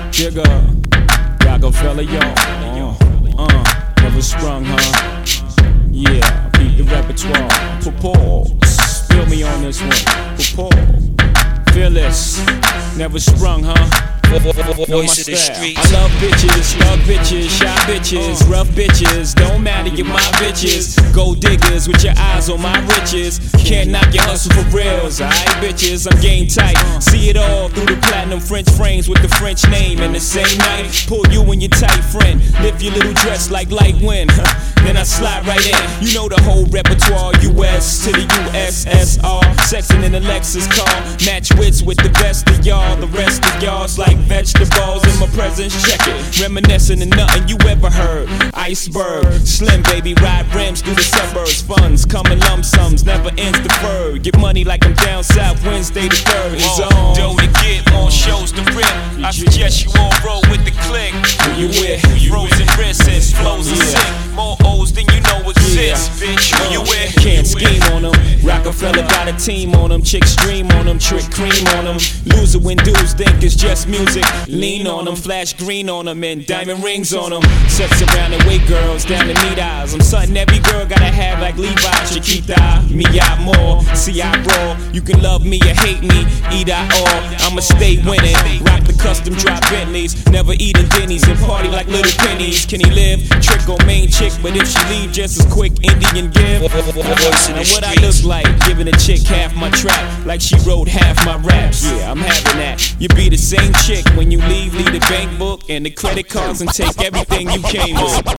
Jigga, Rockefeller, y'all. Never sprung, huh? Yeah, beat the repertoire. Purpose, feel me on this one. Purpose, fearless, never sprung, huh? Voice of the streets. I love bitches, thug bitches, shy bitches, rough bitches. Don't matter, you're my bitches. Gold diggers with your eyes on my riches. Can't knock your hustle for reals, alright, bitches. I'm game tight. See it all through the platinum French frames with the French name. And the same night, pull you and your tight friend. Lift your little dress like light wind. Then I slide right in. You know the whole repertoire. US to the USSR. Sexing in a Lexus car. Match wits with the best of y'all. The rest of y'all's like vegetables in my presence. Check it. Reminiscing of nothing you ever heard. Iceberg, slim baby, ride rims through the suburbs. Funds coming lump sums, never ends deferred. Get money like I'm down south Wednesday the 3rd. It's on. Dough to get, more shows to rip. I suggest you all roll with the click. Who you with? Frozen wrists, flows are sick. More O's than you know exist, bitch. Who you with? Can't scheme on them. Rockefeller got a team on them. Chicks stream on them. Trick cream on them. Loser when dudes think it's just music. Lean on them. Flash green on them. And diamond rings on them. Sex around the way girls down to meat eyes. I'm something every girl gotta have like Levi, Chiquita. Me out more. See I roll. You can love me or hate me. Eat I all. I'ma stay winning. Rock the custom drop Bentleys. Never eating Denny's and party like little pennies. Can he live? Trick on main chick. But if she leave just as quick, Indian give. And what I look like, giving a chick half my trap, like she wrote half my raps. Yeah, I'm having that. You be the same chick when you leave the bank book and the credit cards and take everything you came with.